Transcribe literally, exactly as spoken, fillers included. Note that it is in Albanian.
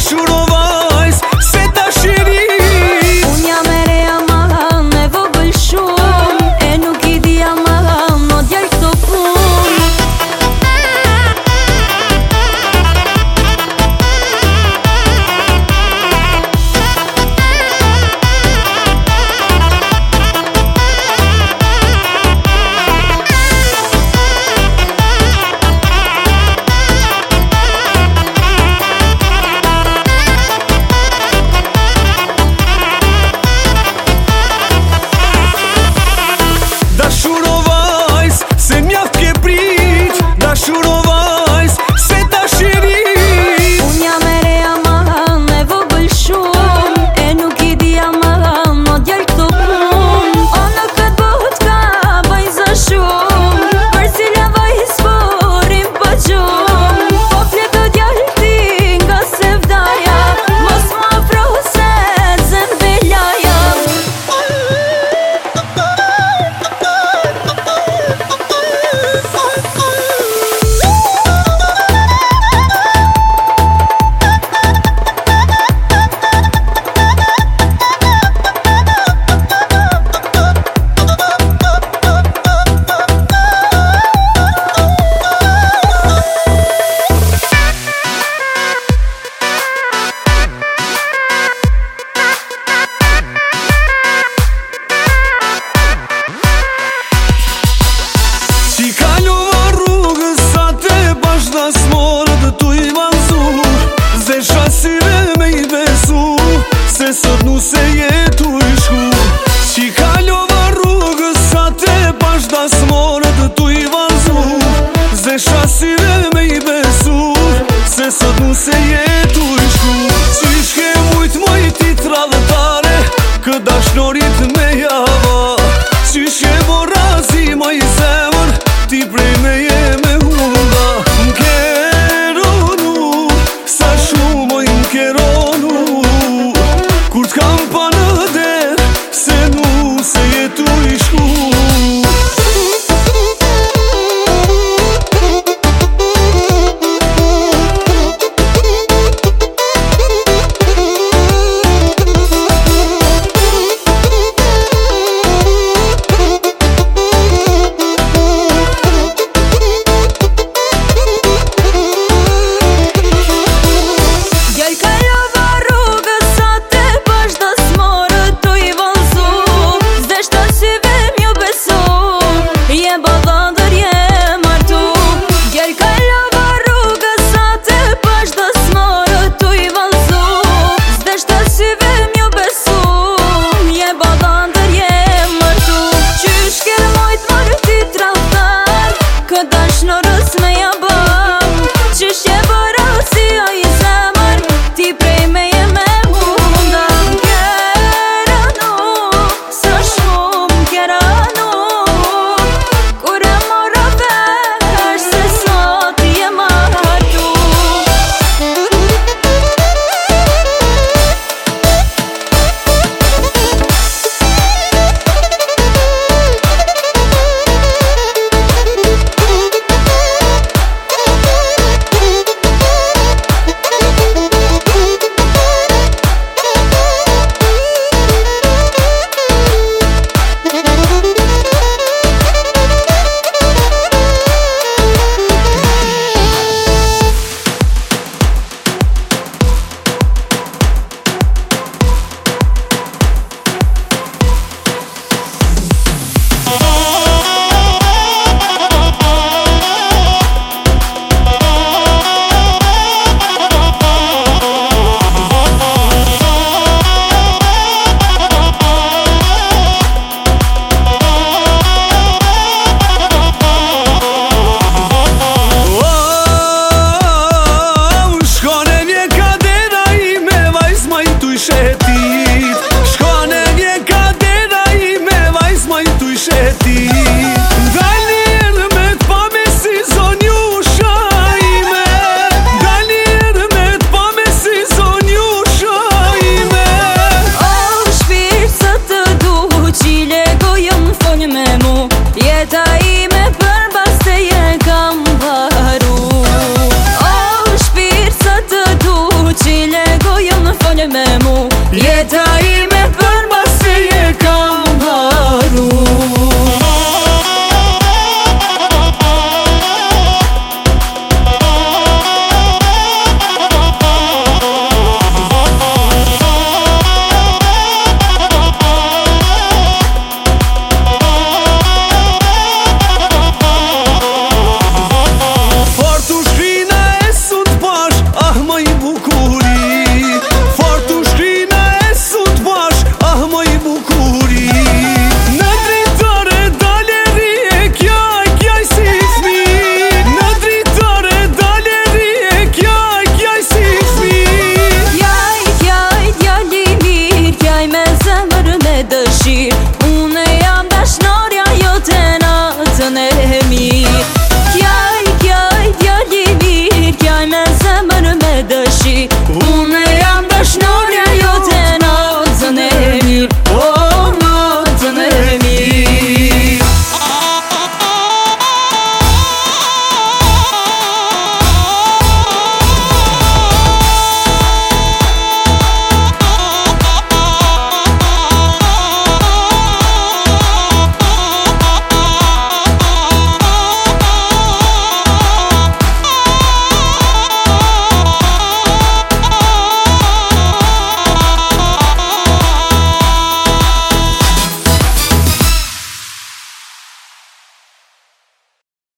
Dashur o vajz, se dashiri. Unë jam e reja mahan, e vogël shumë, e nuk i dija mahan, no djallë këto punë. Dashur o vajz, se mjaft ke prit. Dashur o vajz, se dashiri. Unë jam e reja mahan, e vogël shumë, e nuk i dija mahan, no djallë këto punë. O në këtë botë ka vajza shumë, për cila vajz forim pa gjumë. Po fleto djallë ti nga se vdaja, mos më afro se zem belaja. Si kalova rrugës sa te bashkë smorë dhe tu i manzu. Zde shasire me i besu, se sot nu se jetu i shku. Si kalova rrugës sa te bashkë smorë dhe tu i manzu. Zde shasire me i besu, se sot nu se jetu i shku. Si shke mujt mojti tradhetare, kë dashnorit me java. Si shke borazi moj zemër, ti prej me je me hunda. M'keronu, sa shumë oj m'keronu, kur t'kam pa në der, se nu se jetu i shku. Dashnorës me ja bë